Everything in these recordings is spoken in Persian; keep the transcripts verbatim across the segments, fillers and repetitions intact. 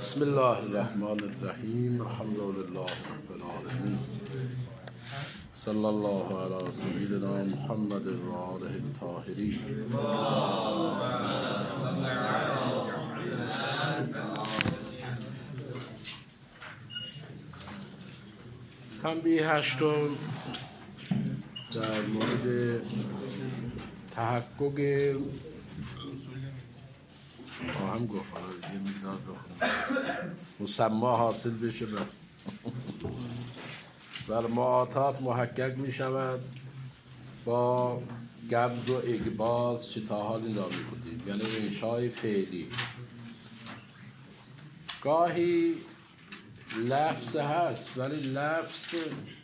بسم الله الرحمن الرحیم. الحمد لله رب العالمین. صلی الله علی سیدنا محمد و آله الطاهرین. تنبیه هشتم در مورد تحقق هم گفت یه مقدار مسما حاصل بشه بر معاطات محقق می شود با گبز و اگباز چه تا حال این را می کنید، یعنی انشای فعلی. گاهی لفظ هست ولی لفظ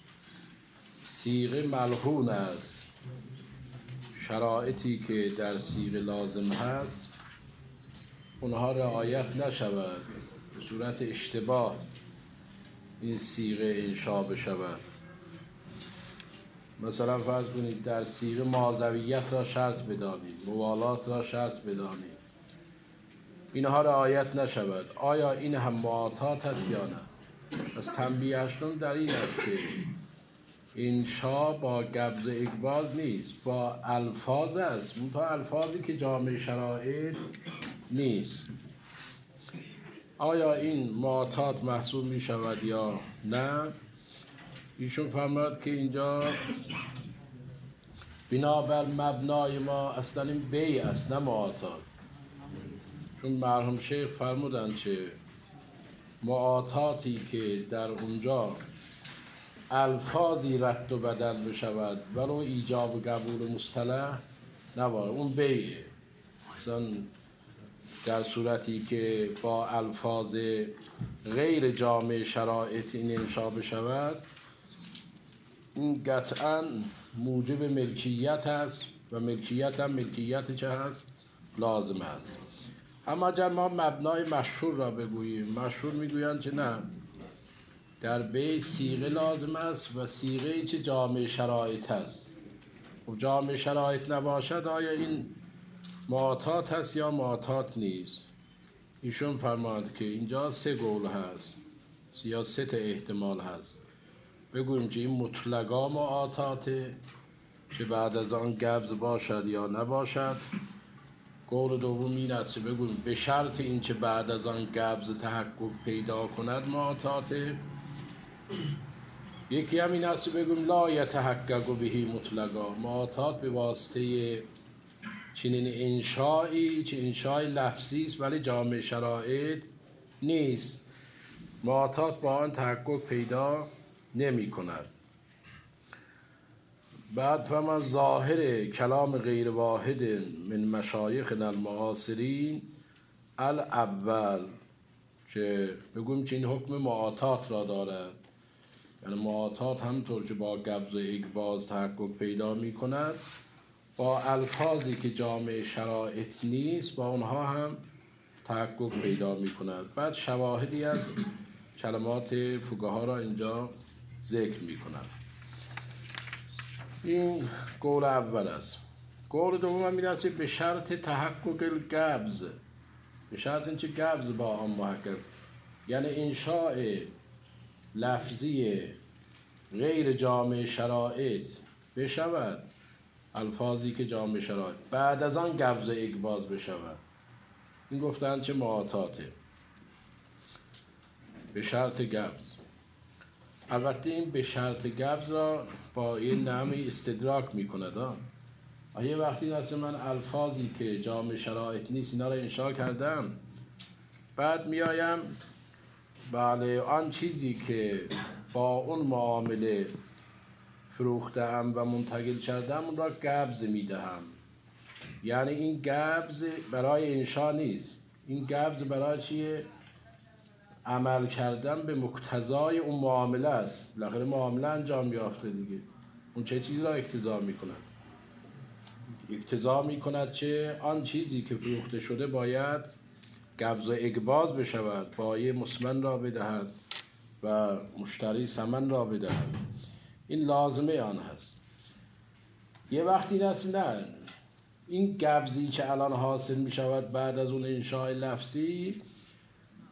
صیغه ملحون است، شرایطی که در صیغه لازم هست اونها رعایت نشود، به صورت اشتباه این صیغه انشا بشود. مثلا فرض کنید در صیغه ماضویت را شرط بدانید، موالات را شرط بدانید، اینها رعایت نشود. آیا این هم معاطات است یا نه؟ از تنبیه هشتم در این است که انشا با گبز و اگباز نیست، با الفاظ است، اون تا الفاظی که جامع شرایط نیست. آیا این معاطات محسوب می شود یا نه؟ ایشون فرمود که اینجا بنابر مبنای ما اصلا این بی است نه معاطات، چون مرحوم شیخ فرمودن چه معاطاتی که در اونجا الفاظی رد و بدل بشود ولو ایجاب و قبول مصطلح نباید، اون بیه. مثلا در صورتی که با الفاظ غیر جامع شرایط این انشا بشود، این قطعا موجب ملکیت هست و ملکیت هم ملکیت چه هست؟ لازم هست. اما اگر ما مبنای مشهور را بگوییم، مشهور میگویند که نه، در بی صیغه لازم است و صیغه چه جامع شرایط هست. و جامع شرایط نباشد آیا این معاطات هست یا معاطات نیست؟ ایشون فرماد که اینجا سه قول هست یا سه تا احتمال هست. بگویم که این مطلقا معاطاته که بعد از آن گبز باشد یا نباشد. قول دوم این است که بگویم به شرط این که بعد از آن گبز تحقق پیدا کند معاطاته. یکی هم این است که بگویم لا یتحقق بهی مطلقا، معاطات به واسطه چنین انشایی که انشای لفظی است ولی جامع شرایط نیست، معاطات با آن تحقق پیدا نمی کند. بعد فما ظاهر کلام غیر واحد من مشایخنا المعاصرین الاول، که بگویم که این حکم معاطات را دارد، یعنی معاطات همطور که با گبز و اگباز تحقق پیدا می کند، با الفاظی که جامع شرایط نیست با اونها هم تحقق پیدا می کند. بعد شواهدی از کلمات فقها را اینجا ذکر می کند. این قول اول است. قول دوم هم این است به شرط تحقق الگبز، به شرط اینکه گبز با هم محقق، یعنی انشاء لفظی غیر جامع شرایط بشود، الفاظی که جامع شرایط بعد از آن گبز و اگباز بشود، این گفتن چه معاطاته به شرط گبز. البته این به شرط گبز را با این نحوی استدراک می کند. آیا وقتی نست من الفاظی که جامع شرایط نیست اینا را انشا کردم، بعد میایم بله آن چیزی که با اون معامله فروختم و منتقل کردم اون را گبز میدهم، یعنی این گبز برای انشا نیست، این گبز برای چیه؟ عمل کردن به مقتضای اون معامله است. بالاخره معامله انجام یافته دیگه، اون چه چیزی را اقتضا میکند؟ اقتضا میکند چه آن چیزی که فروخته شده باید گبز و اگباز بشود، بایع مسمن را بدهد و مشتری ثمن را بدهد، این لازمه آن هست. یه وقتی دست نه این گبزی که الان حاصل می شود بعد از اون انشاء لفظی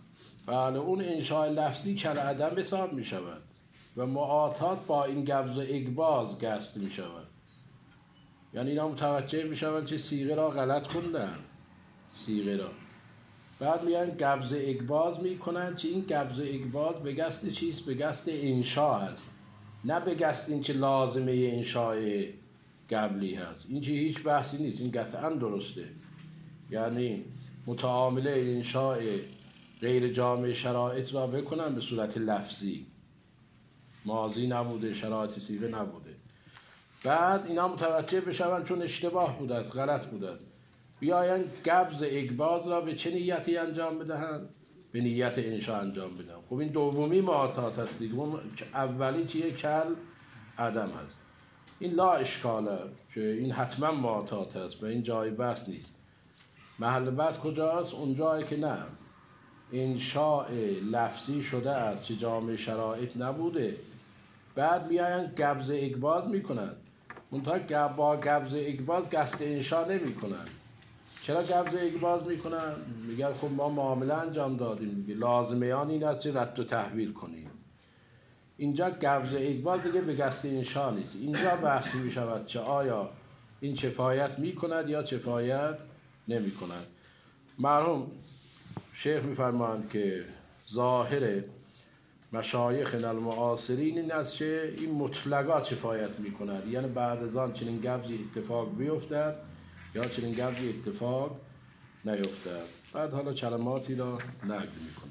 بله اون انشاء لفظی کل عدم حساب می شود و معاطات با این گبز و اگباز گست می شود. یعنی اینا متوجه می شود چه صیغه را غلط خوندن، صیغه را بعد میان گبز و اگباز می کنن چه این گبز و اگباز به گست چیست؟ به گست انشاء هست، نه به گست این چه لازمه انشاء قبلی هست. این چه هیچ بحثی نیست، این قطعا درسته. یعنی متعامله انشاء غیر جامع شرایط را بکنن به صورت لفظی، ماضی نبوده، شرایط صیغه نبوده. بعد اینا متوجه بشون چون اشتباه بوده است، غلط بوده است، بیاین گبز اگباز را به چه نیتی انجام بدهند؟ به نیت انشاء انجام بدن. خب این دومی معاطات است دیگه، اون اولی چیه؟ کل عدم هست. این لا اشکاله که این حتما معاطات است و این جای بحث نیست. محل بحث کجاست؟ اون جایی که نه انشاء لفظی شده است چه جامع شرایط نبوده، بعد بیاین گبز اگباز میکنن، منتها با گبز اگباز قصد انشاء نمیکنن. چرا گبز اگباز میکنن؟ میگن خب ما معامله انجام دادیم، میگه لازمه آن این است که رد و تحویل کنیم. اینجا گبز اگباز دیگه به قصد انشاء نیست. اینجا بحثی میشود چه آیا این کفایت میکند یا کفایت نمیکند. مرحوم شیخ میفرمایند که ظاهر مشایخ المعاصرین این است که این مطلقا کفایت میکند، یعنی بعد از آن چنین گبزی اتفاق بیفتد یا چنین گبزی اتفاق نیفتد. بعد حالا کلماتی را نقل میکنم.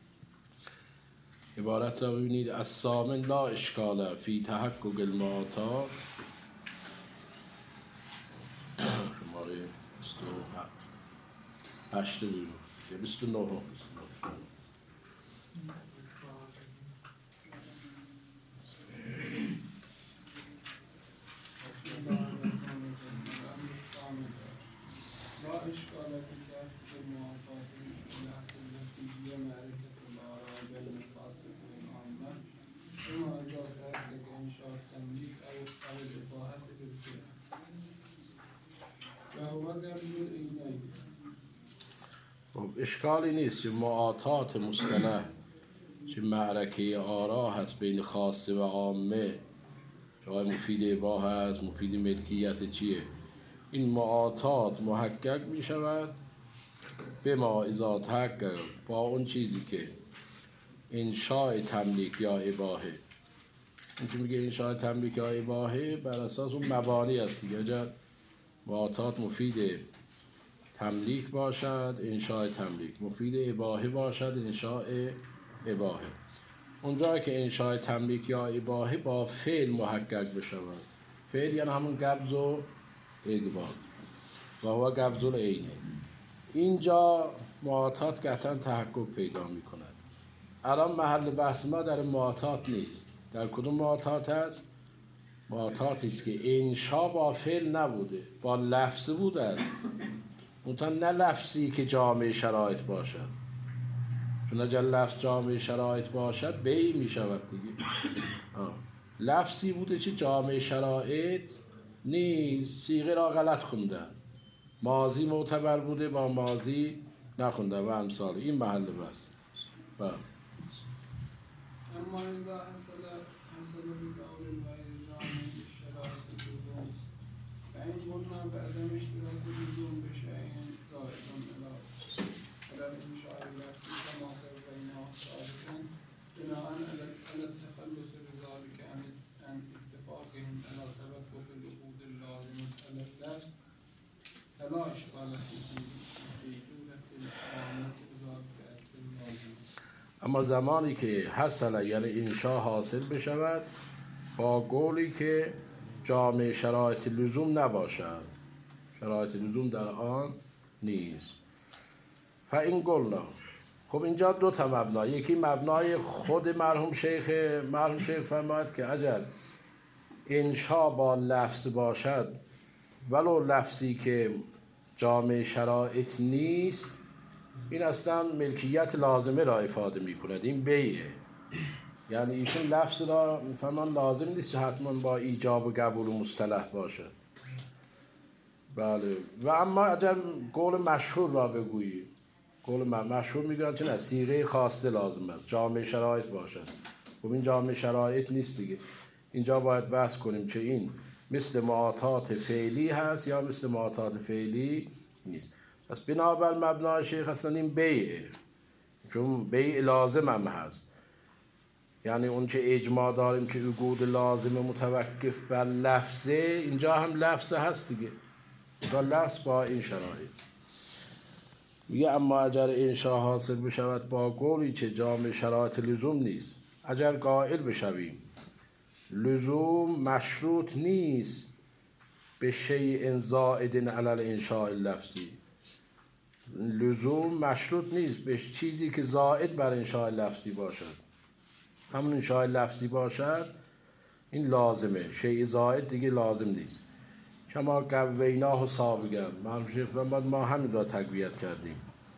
عبارت را ببینید: الثامن لا اشکال فی تحقق المعاطات. شماره بیست و هشت یا بیست و نه. اشکالی نیست که معاطات مصطلح که معرکه آرا هست بین خاصه و عامه، جای مفید اباحه هست، مفید ملکیت چیه، این معاطات محقق می شود به ما اذا تحقق با اون چیزی که انشاء تملیک یا اباحه. این که میگه انشاء تملیک یا اباحه بر اساس اون مبانی هست دیگه. اگر معاطات مفید تملیک باشد انشاء تملیک، مفید اباحه باشد انشاء اباحه. اونجا که انشاء تملیک یا اباحه با فعل محقق بشود، فعل یعنی همون قبض و اقباض و هو قبض العینه، اینجا معاطات قطعا تحقق پیدا می کند. الان محل بحث ما در معاطات نیست. در کدوم معاطات هست؟ معاطاتی است که انشاء با فعل نبوده، با لفظ بوده است، منتها نه لفظی که جامع شرایط باشد، چون اگر لفظ جامع شرایط باشد بی می شود دیگه. آه. لفظی بوده چه جامع شرایط نیست، صیغه را غلط خوندن، ماضی معتبر بوده با ماضی نخوندن و امثال این محل بس. بله. اما اذا حصل حصل بقول غير جامع الشرائط اللزوم فإن قلنا بعدم اشتراط اللزوم بشيء زائد على على الإنشاء اللفظي كما بينه سابقا بناء على التخلص بذلك عن عن اتفاقهم على توقف العقود اللازمة على اللفظ فلا إشكال في سيجولة العامة بذلك اللازم. اما زمانی که حصل یعنی انشاء حاصل بشود با قولی که جامع شرایط لزوم نباشد، شرایط لزوم در آن نیست. فإن قلنا، خب اینجا دو تا مبنا، یکی مبنای خود مرحوم شیخ مرحوم شیخ فرماید که اگر انشاء با لفظ باشد ولو لفظی که جامع شرایط نیست، این اصلا ملکیت لازمه را افاده می کند، این بیه. یعنی ایشون لفظ را میفهمان لازم نیست که حتما با ایجاب و قبول و مصطلح باشد. بله. و اما اگر قول مشهور را بگویی، قول من مشهور میگن چه نه صیغه خاصه لازم است، جامع شرایط باشد. خب این جامع شرایط نیست دیگه. اینجا باید بحث کنیم که این مثل معاطات فعلی هست یا مثل معاطات فعلی نیست. پس بنابر مبنای شیخ اصلا این بیعه، چون بیع لازم هم هست. یعنی اون که اجماع داریم که عقود لازم متوقف بر لفظه، اینجا هم لفظ هست دیگه. اینجا لفظ با این شرایط میگه اما اگر انشاء حاصل بشود با قولی که جامع شرایط لزوم نیست، اگر قائل بشویم لزوم مشروط نیست به شیء زائد علی الانشاء لفظی، لزوم مشروط نیست به چیزی که زائد بر انشاء لفظی باشد، همون انشاء لفظی باشد این لازمه، شیء زائد دیگه لازم نیست. شما قویناه سابقا ما ما همین را تقویت کردیم.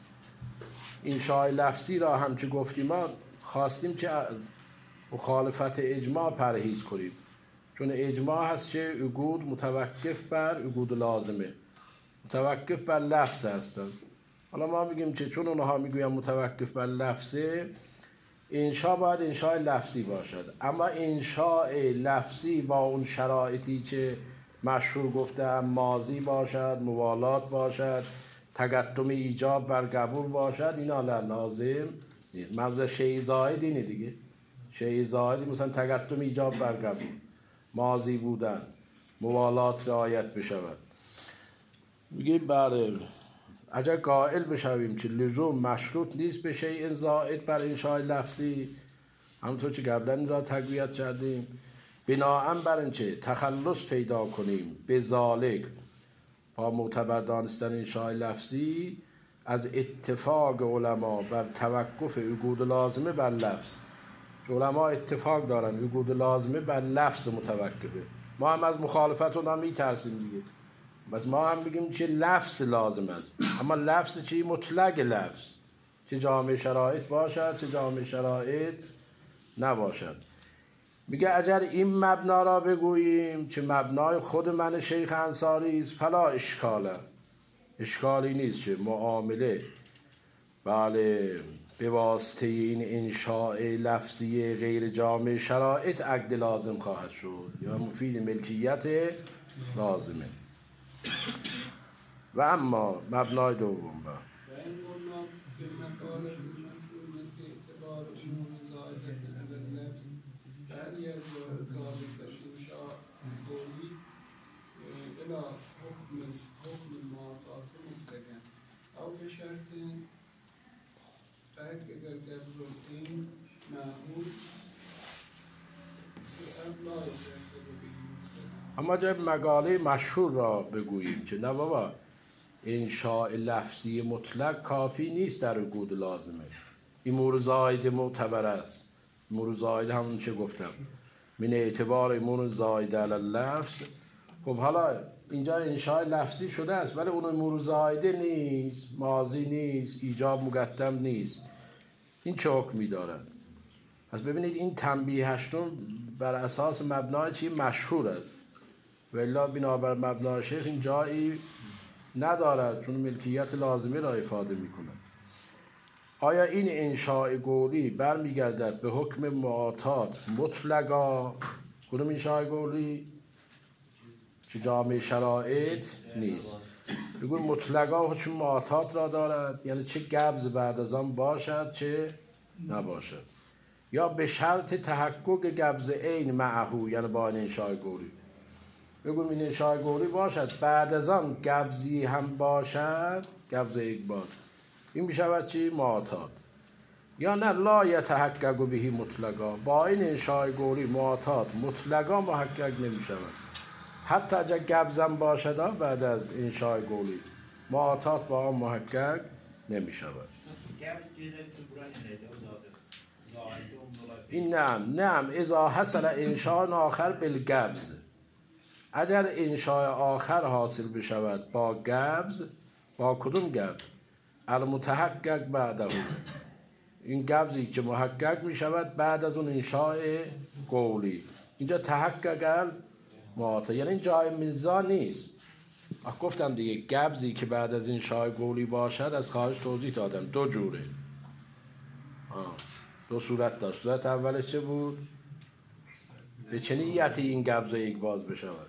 انشاء لفظی را هم که گفتیم ما خواستیم که از مخالفت اجماع پرهیز کنیم، چون اجماع هست که عقود متوقف بر عقود لازمه، متوقف بر لفظ هستند. حالا ما میگیم که چون اونها میگویم متوقف بر لفظه، انشاء باید انشاء لفظی باشد، اما انشاء لفظی با اون شرایطی که مشهور گفتم ماضی باشد، موالات باشد، تقدم ایجاب بر قبول باشد، اینا لازم نیست. موضوع شیء زائد اینه دیگه. شیء زائدی مثلا تقدم ایجاب بر قبول، ماضی بودن، موالات رعایت بشود. میگه بله اگر قائل بشویم که لزوم مشروط نیست به شیء زائد بر انشاء لفظی، همونطور که قبلا را تقویت کردیم، بناءً بر اینکه تخلص پیدا کنیم به ذالک با معتبر دانستن انشاء لفظی از اتفاق علما بر توقف عقود لازمه بر لفظ. علما اتفاق دارن عقود لازمه بر لفظ متوقفه، ما هم از مخالفت اونها میترسیم دیگه. بس ما هم بگیم چه لفظ لازم است، اما لفظ چی؟ مطلق لفظ، چه جامع شرایط باشد چه جامع شرایط نباشد. میگه اگر این مبنا را بگوییم که مبنای خود من شیخ انصاری است فلا اشکاله، اشکالی نیست که معامله بله به واسطه این انشاء لفظی غیر جامع شرایط عقد لازم خواهد شد یا مفید ملکیت لازمه. و اما مبنای دوم با اما جب مقاله مشهور را بگوییم که نه بابا انشاء لفظی مطلق کافی نیست در عقود لازمه، این امور زائد معتبر است. امور زائد همون چه گفتم من اعتبار امور زائد علی اللفظ. خب حالا اینجا انشاء لفظی شده است ولی اون امور زائده نیست، ماضی نیست، ایجاب مقدم نیست، این چه حکمی دارد؟ پس ببینید این تنبیه هشتم بر اساس مبنای چی مشهور است، ولی بنابر مبنای شیخ این جایی ندارد چون ملکیت لازمه را افاده میکنه. آیا این انشاء قولی برمیگردد به حکم معاطات مطلقا؟ کدوم انشاء قولی؟ که جامع شرایط نیست. بگویم مطلقا حکم معاطات را دارد، یعنی چه قبض بعد از آن باشد چه نباشد، یا به شرط تحقق قبض عین معهو، یعنی با این انشاء قولی. بگویم این انشاء قولی باشد بعد از آن قبضی هم باشد، قبض اقبال، این میشود چی؟ معاطات. یا نه لا یتحقق بهی مطلقا، با این انشاء قولی معاطات مطلقا محقق نمیشود، حتی اگر قبضم باشد بعد از انشاء قولی معاطات با آن محقق نمیشود. این نعم نعم اذا حصل انشاء آخر بالقبض، اگر انشاء آخر حاصل بشود با قبض، با کدوم قبض؟ المتحقق بعده، این قبضی که محقق می شود بعد از اون انشاء قولی. اینجا تحقق المعاطات، یعنی این جای میزان نیست، گفتم دیگه گبزی که بعد از انشاء قولی باشد از خارج توضیح دادم دو جوره. آه. دو صورت داشت. صورت اولش چه بود؟ به چه نیتی این گبز یک باز بشود؟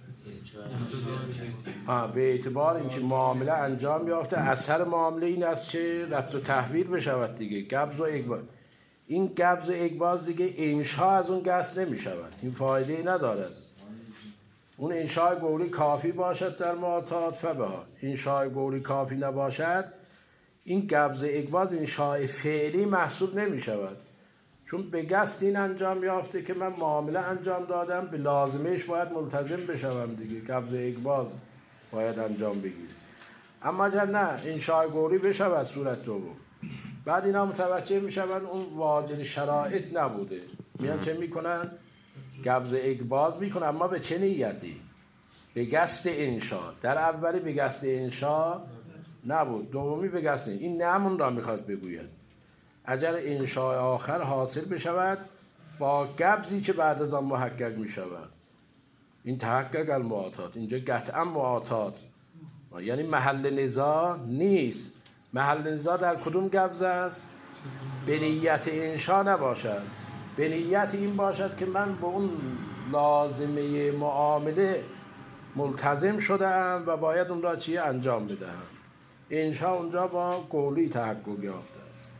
آه به اعتبار اینکه معامله انجام یافته، اثر معامله این است چه رد و تحویل بشود دیگه. گبز و یک باز، این گبز و یک باز دیگه انشاء از اون گس نمی شود، این فایده ندارد. اون انشاء قولی کافی باشد در معاطات فبها، انشاء قولی کافی نباشد این گبز یک باز انشاء فعلی محسوب نمی شود، چون به قصد این انجام یافته که من معامله انجام دادم، به لازمش باید ملتزم بشوم دیگه. قبض یک باز باید انجام بگیره. اما اگر نه انشاء قولی بشود صورت دوم، بعد اینا متوجه میشوند اون واجد شرایط نبوده، میان چه میکنن؟ قبض یک باز میکنن. اما به چه نیتی؟ به قصد انشاء. در اولی به قصد انشاء نبود، دومی به قصد. این نمون را میخواد بگوید اگر انشاء آخر حاصل بشود با قبضی که بعد از آن محقق می شود، این تحقق المعاطات. اینجا قطعا معاطات یعنی محل نزاع نیست. محل نزاع در کدوم قبض است؟ به نیت انشاء نباشد، به نیت این باشد که من به اون لازمه معامله ملتزم شدم و باید اون را چیه انجام بدهم. انشاء اونجا با قولی تحقق یافته.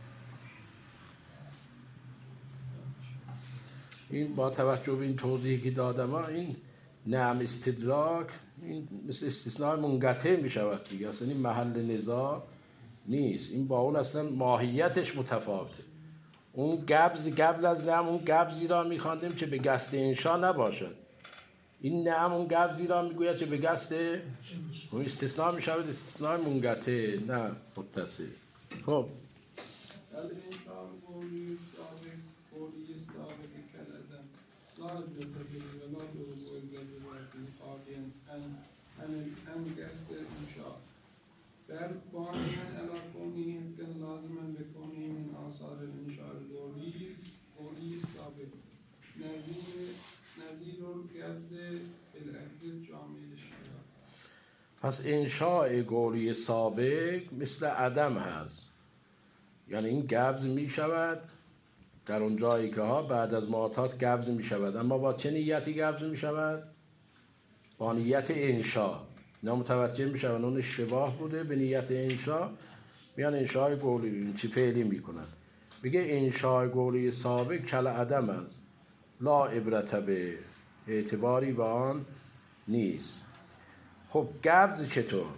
این با توجه به این توضیحی که دادم، این نعم استدراک این مثل استثناء منقطع می شود دیگه، اصلا این محل نزاع نیست. این با اون اصلا ماهیتش متفاوته. اون قبض قبل از نعم اون قبضی را می خواندیم که به قصد انشاء نباشد، این نعم اون قبضی را می گوید که به قصد اون استثناء می شود، استثناء منقطع نه متصل. خب هم قصد انشاء بل بانیان علی کونه کن لازما بکنه من آثار انشاء قولی قولی ثابت نظیر نظیر القبض بالعقد جامع الشرع. پس انشاء قولی سابق مثل عدم هست، یعنی این قبض می شود در اون جایی که ها بعد از معاطات قبض می شود، اما با چه نیتی قبض می شود؟ با نیت انشاء. اینا متوجه می شود اون اشتباه بوده، به نیت انشاء میان انشاء قولی چی فعلی می کنن. بگه انشاء قولی سابق کل عدم است، لا عبرت به، اعتباری با آن نیست. خب قبض چطور؟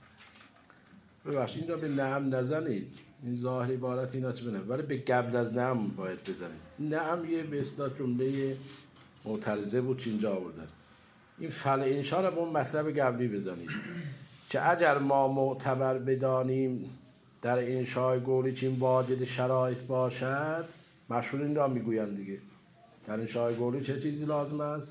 ببخشید این را به نعم نزنید، این ظاهر عبارت این است بنام، ولی به قبل از نعم باید بزنید. نعم یه به اصطلاح جمله معترضه بود که اینجا آوردن. این فعل انشاء را به اون مطلب قبلی بزنید که اگر ما معتبر بدانیم در انشاء قولی چین واجد شرایط باشد، مشهور این را میگویند دیگه، در انشاء قولی چه چیزی لازم است؟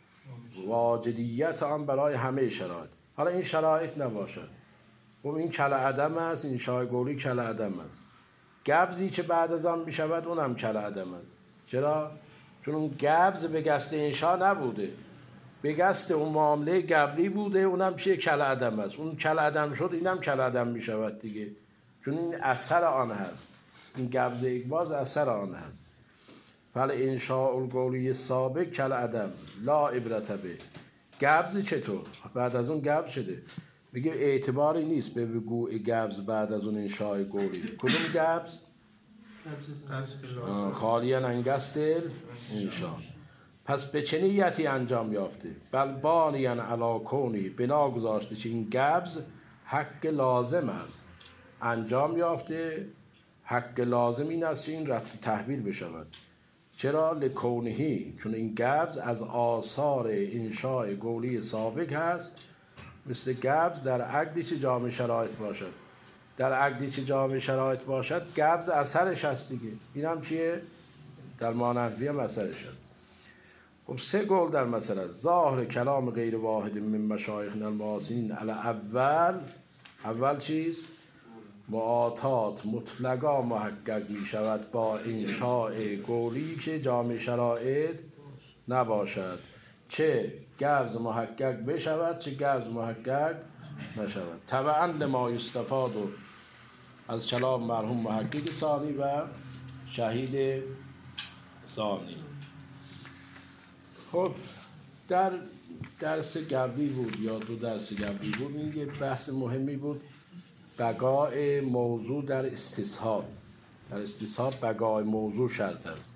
واجدیت آن برای همه شرایط. حالا این شرایط نباشد، خب این کل عدم است، انشاء قولی کل عدم است. قبضی که بعد از آن میشود اونم کل عدم است. چرا؟ چون اون قبض به قصد انشاء نبوده، به قصد اون معامله قبلی بوده، اونم چیه؟ کل عدم است. اون کل عدم شد اینم کل عدم میشود دیگه، چون این اثر آن هست، این قبض یک باز اثر آن هست. فل انشاء القولی سابق کل عدم لا عبرت به. قبض چطور؟ بعد از اون قبض شده، میگه اعتباری نیست به وقوع قبض بعد از اون انشاء قولی. کدوم قبض؟ خالیاً عن قصد انشاء. پس به چه نیتی انجام یافته؟ بل بانیان علی کونی، بنا گذاشته که این قبض حق لازم است، انجام یافته. حق لازم این است که این رد تحویل بشود. چرا؟ لکونهی، چون این قبض از آثار انشاء قولی سابق هست، مثل قبض در عقدی که جامع شرایط باشد. در عقدی که جامع شرایط باشد قبض اثرش هست دیگه، این هم چیه؟ در مانحوی هم اثرش هست. خب سه قول در مسئله. ظاهر کلام غیر واحد من مشایخنا المعاصرین علی اول، اول چیز؟ معاطات مطلقا محقق می شود با انشاء قولی که جامع شرایط نباشد، چه قبض محقق بشود چه قبض محقق نشود. طبعا لما یستفاد و از کلام مرحوم محقق ثانی و شهید ثانی. خب در درس قبلی بود یا دو درس قبلی بود، این یه بحث مهمی بود، بقای موضوع در استصحاب. در استصحاب بقای موضوع شرط است.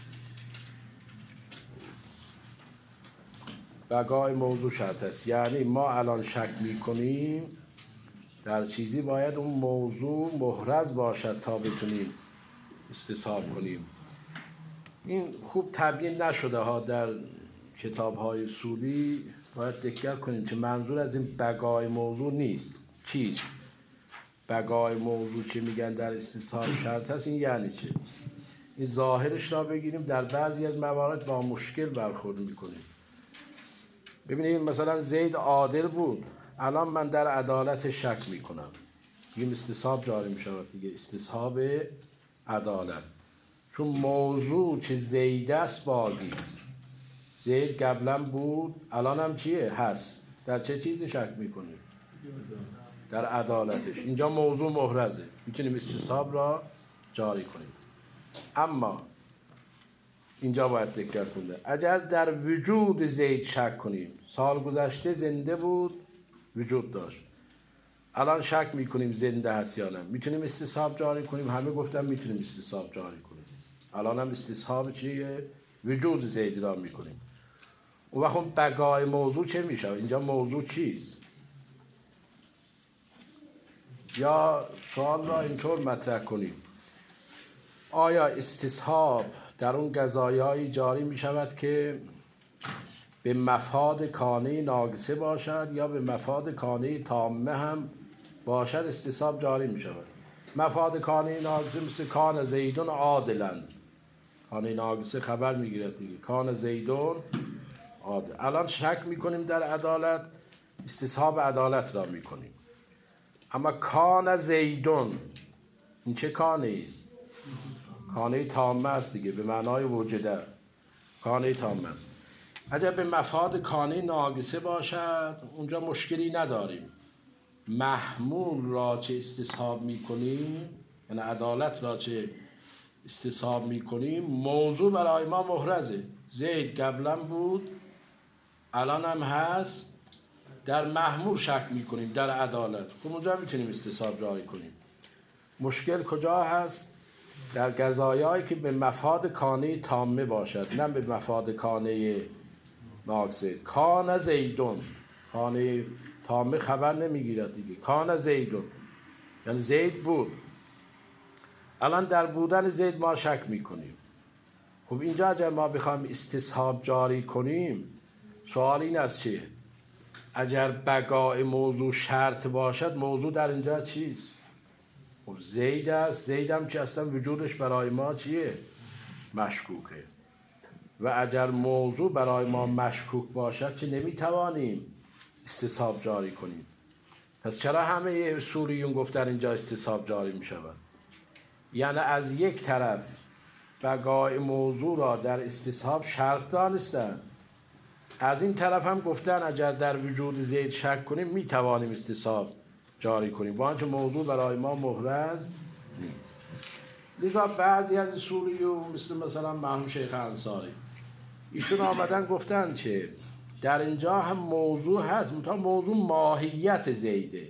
بقای موضوع شرط است یعنی ما الان شک میکنیم در چیزی، باید اون موضوع محرز باشد تا بتونیم استصحاب کنیم. این خوب تبیین نشده ها در کتاب های اصولی، باید دقت کنیم که منظور از این بقای موضوع نیست. چیست بقای موضوع؟ چه میگن در استصحاب شرط است؟ این یعنی چه؟ این ظاهرش را بگیریم، در بعضی از موارد با مشکل برخورد میکنیم. ببینید مثلا زید عادل بود، الان من در عدالت شک میکنم، این استصحاب جاری میشود دیگه، استصحاب عدالت. چون موضوع چه زید است باقی است. زید قبلا بود، الان هم چیه؟ هست. در چه چیزی شک میکنیم؟ در عدالتش. اینجا موضوع محرزه، میتونیم استصحاب را جاری کنیم. اما اینجا باید دقت کنیم، اگر در وجود زید شک کنیم، سال گذشته زنده بود، وجود داشت، الان شک میکنیم زنده هست یا نه، میتونیم استصحاب جاری کنیم؟ همه گفتم میتونیم استصحاب جاری کنیم. الان هم استصحاب چیه؟ وجود زید را میکنیم. اون وقت بقای موضوع چه میشه؟ اینجا موضوع چیست؟ یا سوال را اینطور مطرح کنیم، آیا استصحاب در اون قضایایی جاری می شود که به مفاد کانه ناقصه باشد یا به مفاد کانه تامه هم باشد استصحاب جاری می شود؟ مفاد کانه ناقصه مثل کان زیدون عادلاً، کانه ناقصه خبر می گیرد دیگه، کان زیدون عادل. الان شک می کنیم در عدالت، استصحاب عدالت را می کنیم. اما کان زیدون این چه کانه است؟ کانه تامه است دیگه، به معنای وجوده، کانه تامه است. اگر به مفاد کانه ناقصه باشد اونجا مشکلی نداریم. محمول را چه استصحاب میکنیم، یعنی عدالت را چه استصحاب میکنیم، موضوع برای ما محرزه. زید قبلا بود، الان هم هست، در محمول شک میکنیم در عدالت، خب اونجا میتونیم استصحاب جاری کنیم. مشکل کجا هست؟ در قضایایی که به مفاد کانه تامه باشد، نه به مفاد کانه ناقصه. کان زیدون، کانه تامه خبر نمیگیرد دیگه، کان زیدون یعنی زید بود، الان در بودن زید ما شک میکنیم. خب اینجا اگر ما بخوایم استصحاب جاری کنیم، سوال این است چیه؟ اگر بقای موضوع شرط باشد، موضوع در اینجا چیست؟ خب زید است، زید هم چی اصلا وجودش برای ما چیه؟ مشکوکه. و اگر موضوع برای ما مشکوک باشد چه نمیتوانیم استصحاب جاری کنیم. پس چرا همه اصولیون گفتن اینجا استصحاب جاری میشود؟ یعنی از یک طرف بقای موضوع را در استصحاب شرط دانستن، از این طرف هم گفتن اگر در وجود زید شک کنیم میتوانیم استصحاب جاری کنیم، با آنچه موضوع برای ما محرز نیست. لذا بعضی از اصولیون مثل مثلا مرحوم شیخ انصاری، ایشون آمدن گفتن که در اینجا هم موضوع هست، منتها موضوع ماهیت زیده.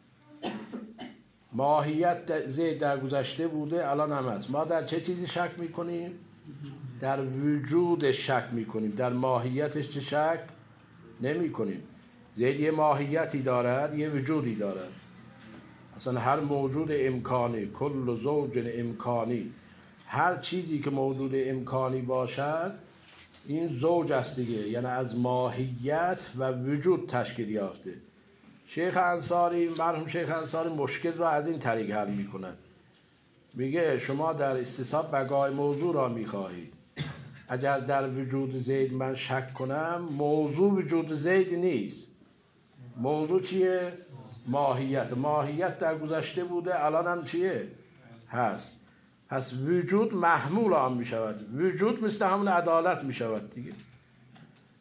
ماهیت زید در گذشته بوده، الان هم هست. ما در چه چیزی شک میکنیم؟ در وجود شک میکنیم، در ماهیتش چه شک نمی کنیم. زید یه ماهیتی دارد، یه وجودی دارد. اصلا هر موجود امکانی، کل زوج امکانی، هر چیزی که موجود امکانی باشد این زوج است دیگه، یعنی از ماهیت و وجود تشکیل یافته. شیخ انصاری، مرحوم شیخ انصاری مشکل را از این طریق حل میکنند. میگه شما در استصحاب بقای موضوع را میخواهید، اگر در وجود زید من شک کنم، موضوع وجود زید نیست. موضوع چیه؟ ماهیت. ماهیت در گذشته بوده، الان هم چیه؟ هست. پس وجود محمول آن می شود. وجود مثل همون عدالت می شود دیگه.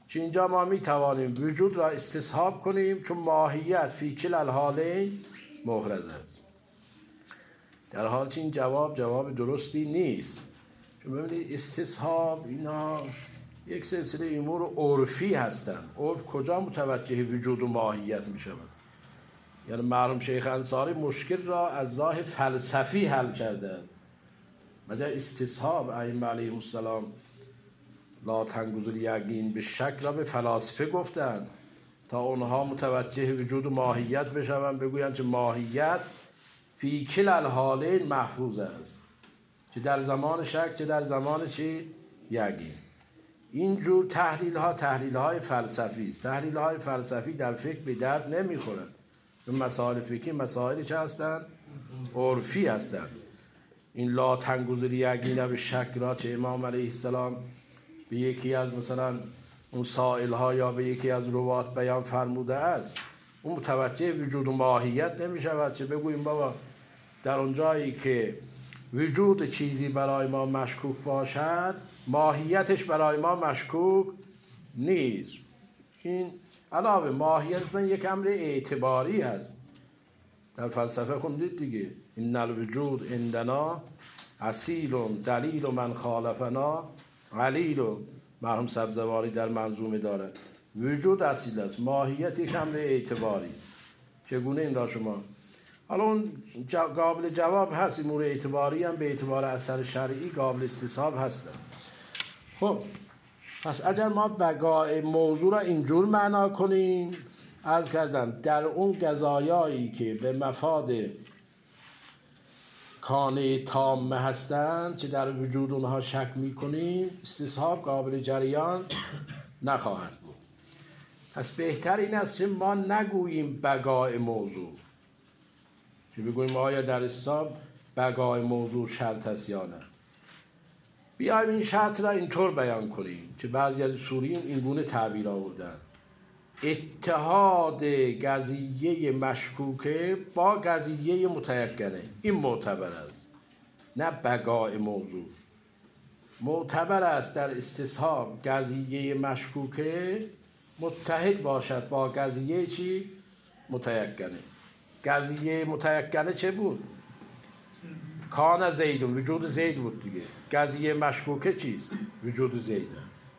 که اینجا ما می توانیم وجود را استصحاب کنیم چون ماهیت فی کل الحالین محرز است. در حال که این جواب جواب درستی نیست، چون ببینید استصحاب اینا یک سلسله امور عرفی هستند. عرف کجا متوجه وجود و ماهیت می شود؟ یعنی مرحوم شیخ انصاری مشکل را از راه فلسفی حل کردند. مگر استصحاب ائمه علیهم السلام لا تنگذ الیقین به شک را به فلاسفه گفتند تا اونها متوجه وجود و ماهیت بشوند، بگویند که ماهیت فی کل الحالین محفوظ است، چه در زمان شک چه در زمان چی یقین. اینجور تحلیل ها تحلیل های فلسفی است. تحلیل های فلسفی در فکر به درد نمیخورد. مسائل فکری مسائلی چه هستند؟ عرفی هستند. این لا تنگذ الیقین به شک را چه امام علیه السلام به یکی از مثلا اون سائل ها یا به یکی از روات بیان فرموده است، اون متوجه وجود و ماهیت نمی شود. چه بگوییم بابا در اون جایی که وجود چیزی برای ما مشکوک باشد ماهیتش برای ما مشکوک نیست. این علاوه ماهیت اصلا یک امر اعتباری هست. در فلسفه خوندید دیگه، این الوجود عندنا اصیل دلیل و من خالفنا قلیل. و مرحوم سبزواری در منظومه دارد وجود اصیل است، ماهیت یک امر اعتباری است. چگونه این را شما؟ حالا اون قابل جواب هست، امور اعتباری هم به اعتبار اثر شرعی قابل استصحاب هستند. خب پس اگر ما بقای موضوع را اینجور معنا کنیم، عرض کردم در اون قضایایی که به مفاد کانه تامه هستند که در وجود اونها شک میکنیم، استصحاب قابل جریان نخواهد بود. پس بهتر این است که ما نگوییم بقای موضوع، که بگوییم آیا در استصحاب بقای موضوع شرط است یا نه. بیایم این شرط را اینطور بیان کنیم که بعضی از اصولیین این گونه تعبیر آوردن: اتحاد قضیه مشکوکه با قضیه متیقنه. این معتبر است، نه بقای موضوع. معتبر است در استصحاب قضیه مشکوکه متحد باشد با قضیه چی؟ متیقنه. قضیه متیقنه چه بود؟ کان زید، وجود زید بود دیگه. قضیه مشکوکه چیست؟ وجود زیده.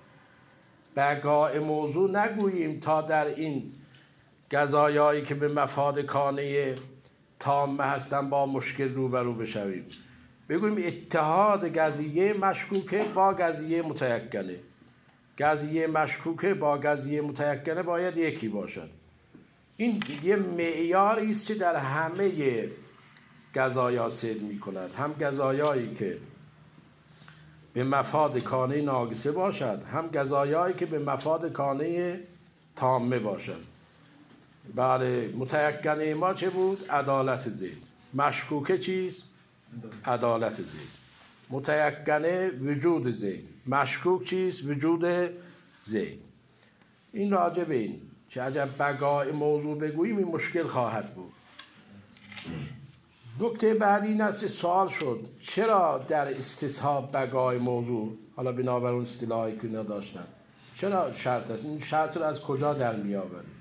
بقای موضوع نگوییم تا در این قضایایی که به مفاد کانه تامه هستن با مشکل روبرو بشویم. بگوییم اتحاد قضیه مشکوکه با قضیه متیقنه. قضیه مشکوکه با قضیه متیقنه باید یکی باشد. این یه معیاری است که در همه قضایا صدق می کند. هم قضایایی که به مفاد کانه ناقصه باشد، هم قضایایی که به مفاد کانه تامه باشد. بله، متیقنه ما چه بود؟ عدالت زید. مشکوکه چیست؟ عدالت زید. متیقنه وجود زید. مشکوک چیست؟ وجود زید. این راجع به این که اگر بقای موضوع بگوییم این مشکل خواهد بود. نکته بعدی این است، سوال شد چرا در استصحاب بقای موضوع، حالا بنابر اون اصطلاحی که نداشتن، چرا شرط است؟ این شرط رو از کجا در میآوریم؟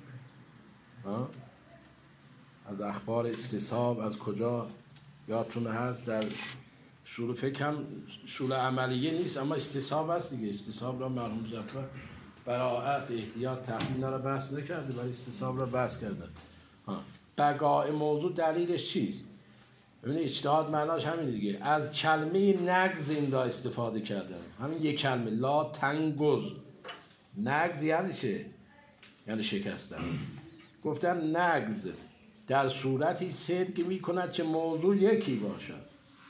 از اخبار استصحاب از کجا؟ یادتون هست در شروع فکر هم شروع عملیه نیست، اما استصحاب هست دیگه. استصحاب را مرحوم ظفر براءت احتیاط تحمیل را بحث نکرده، ولی استصحاب را بحث کرده. بقای موضوع دلیلش چیست؟ ببینید اجتهاد معناش همین دیگه. از کلمه نگز این را استفاده کردن، همین یک کلمه لا تنگذ. نگز یعنی چه؟ یعنی شکستن. گفتن نگز در صورتی صدق می کند که موضوع یکی باشد.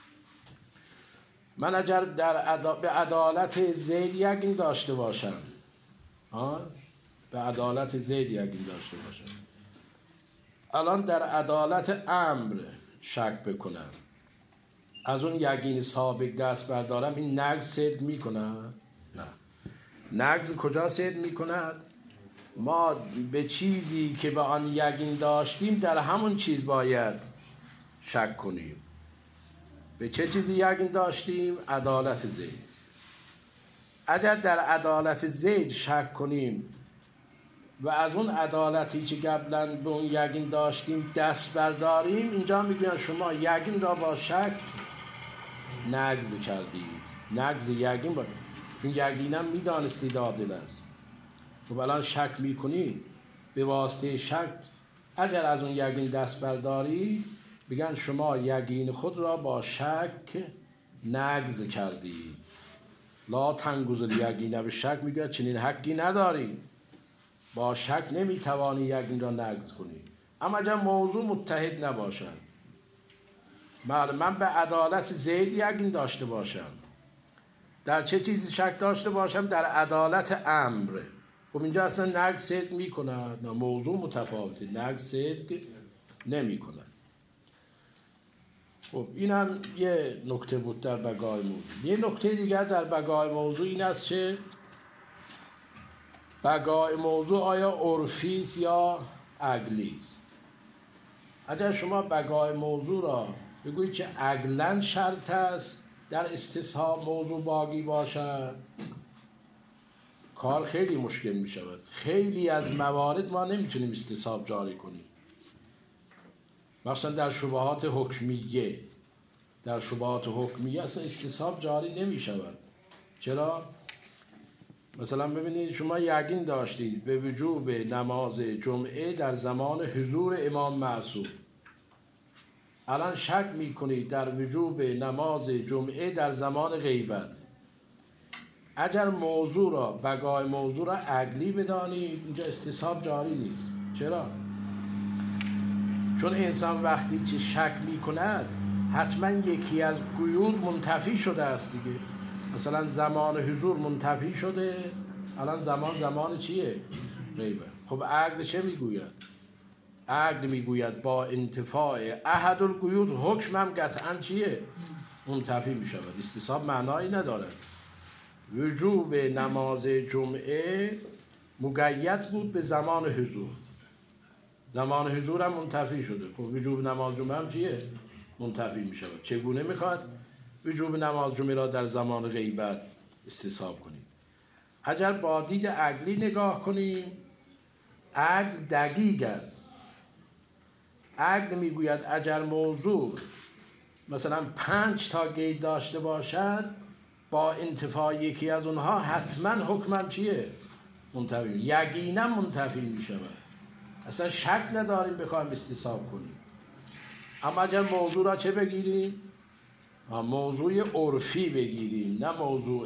من اگر در عدا... به عدالت زید یقین داشته باشم، ها؟ به عدالت زید یقین داشته باشم، الان در عدالت امر شک بکنم، از اون یقین سابق دست بردارم، این نقض صدق میکند؟ نه. نقض کجا صدق میکند؟ ما به چیزی که به آن یقین داشتیم در همون چیز باید شک کنیم. به چه چیزی یقین داشتیم؟ عدالت زید. اگر در عدالت زید شک کنیم و از اون عدالتی که قبلا به اون یقین داشتیم دست برداریم، اینجا میگوین شما یقین را با شک نقض کردید. نقض یقین با چون یقینم میدانستید عادل است. خب الان شک میکنید، به واسطه شک اگر از اون یقین دست برداری بگن شما یقین خود را با شک نقض کردید. لا تنگوز الیقین، به شک میگه چنین حقی نداری، با شک نمیتوانی یقین را نقض کنی. اما اگر موضوع متحد نباشد، من به عدالت زید یقین داشته باشم، در چه چیزی شک داشته باشم؟ در عدالت امر. خب اینجا اصلا نقض صدق میکند، نه موضوع متفاوته، نقض صدق نمیکند. خب این هم یه نکته بود در بقای موضوع. یه نکته دیگر در بقای موضوع این است که بقای موضوع آیا عرفی است یا عقلی است؟ اگر شما بقای موضوع را بگویید که عقلاً شرط است در استصحاب موضوع باقی باشد، کار خیلی مشکل می شود. خیلی از موارد ما نمیتونیم استصحاب جاری کنیم، مثلا در شبهات حکمیه. در شبهات حکمیه اصلا استصحاب جاری نمی شود. چرا؟ مثلا ببینید شما یقین داشتید به وجوب نماز جمعه در زمان حضور امام معصوم، الان شک می کنید در وجوب نماز جمعه در زمان غیبت. اگر موضوع را بقای موضوع را عقلی بدانید، اینجا استصحاب جاری نیست. چرا؟ چون انسان وقتی که شک می کند حتما یکی از قیود منتفی شده است دیگه. مثلا زمان حضور منتفی شده، الان زمان زمان چیه؟ غیبه. خب عقل چه میگوید؟ عقل میگوید با انتفاع احد القیود حکم هم قطعا چیه؟ منتفی میشود. استصحاب معنایی ندارد. وجوب نماز جمعه مقید بود به زمان حضور، زمان حضور هم منتفی شده. خب وجوب نماز جمعه هم چیه؟ منتفی می شود. چگونه میخواد وجوب نماز جمعه را در زمان غیبت استصحاب کنیم؟ اگر با دید عقلی نگاه کنیم، عقل دقیق است. عقل میگوید اگر موضوع مثلا پنج تا قید داشته باشد، با انتفاع یکی از اونها حتما حکمم چیه؟ منتفی، یقینا منتفی می شود. اصلا شک نداریم بخوایم استصحاب کنیم. اما اگر موضوع را چه بگیریم؟ موضوع عرفی بگیریم، نه موضوع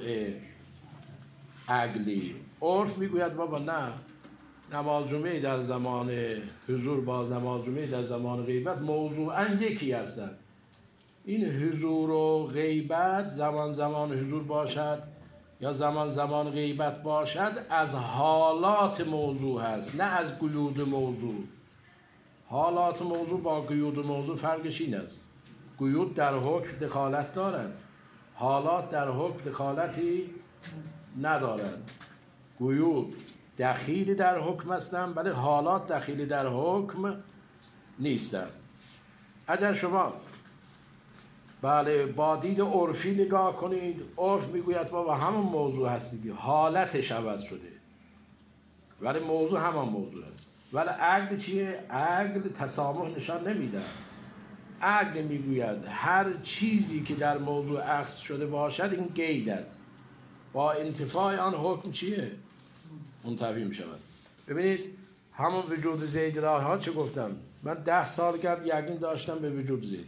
عقلی. عرف میگوید بابا نه، نماز جمعه در زمان حضور با نماز جمعه در زمان غیبت موضوعاً یکی هستند. این حضور و غیبت زمان زمان حضور باشد یا زمان زمان غیبت باشد از حالات موضوع هست، نه از قیود موضوع. حالات موضوع با قیود موضوع فرقش این است: قیود در حکم دخالت دارد، حالات در حکم دخالتی ندارد. قیود دخیل در حکم هستند ولی حالات دخیل در حکم نیستند. اگر شما بله با دید عرفی نگاه کنید، عرف میگوید بابا همون موضوع هست دیگه، حالتش عوض شده ولی موضوع همان موضوع است. ولی عقل چیه؟ عقل تسامح نشان نمیده. عقل میگوید هر چیزی که در موضوع اخذ شده باشد این قید است، با انتفاع آن حکم چیه؟ منتفی می شود. ببینید همون وجود زید را ها چه گفتم؟ من ده سال قبل یقین داشتم به وجود زید،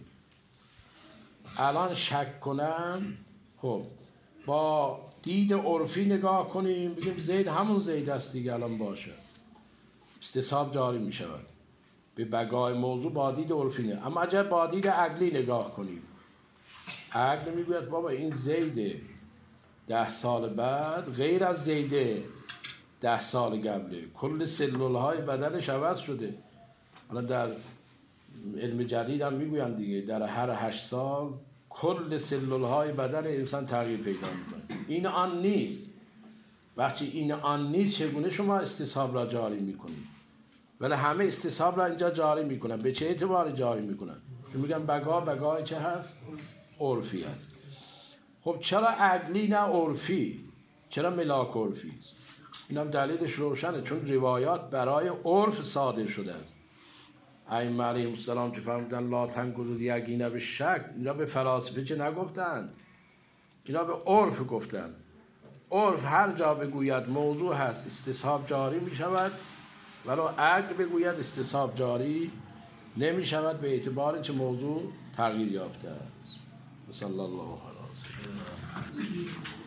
الان شک کنم. خب با دید عرفی نگاه کنیم بگیم زید همون زید است دیگه، الان باشه، استصحاب جاری می شود به بقای موضوع با دید عرفی نه. اما اگر با دید عقلی نگاه کنیم، عقل میگوید بابا این زیده ده سال بعد غیر از زیده ده سال قبله، کل سلول های بدنش عوض شده. حالا در علم جدید هم میگوین دیگه در هر هشت سال کل سلول های بدن انسان تغییر پیدا میکنه. این آن نیست. وقتی این آن نیست چگونه شما استصحاب را جاری میکنید؟ ولی همه استصحاب را اینجا جاری میکنن. به چه اعتباری جاری میکنن؟ میگن بقا بقای چه هست؟ عرفی هست. خب چرا عقلی نه عرفی؟ چرا ملاک عرفی است؟ این هم دلیلش روشنه، چون روایات برای عرف صادر شده است. ائمه علیهم السلام که فرمودن لا تنقضوا الیقین بالشک، اینا به فلاسفه چه نگفتند، اینا به عرف گفتند. عرف هر جا بگوید موضوع هست استصحاب جاری می شود، ولو عقل بگوید استصحاب جاری نمی شود به اعتبار که موضوع تغییر یافته است. صلی الله علیه و سلم.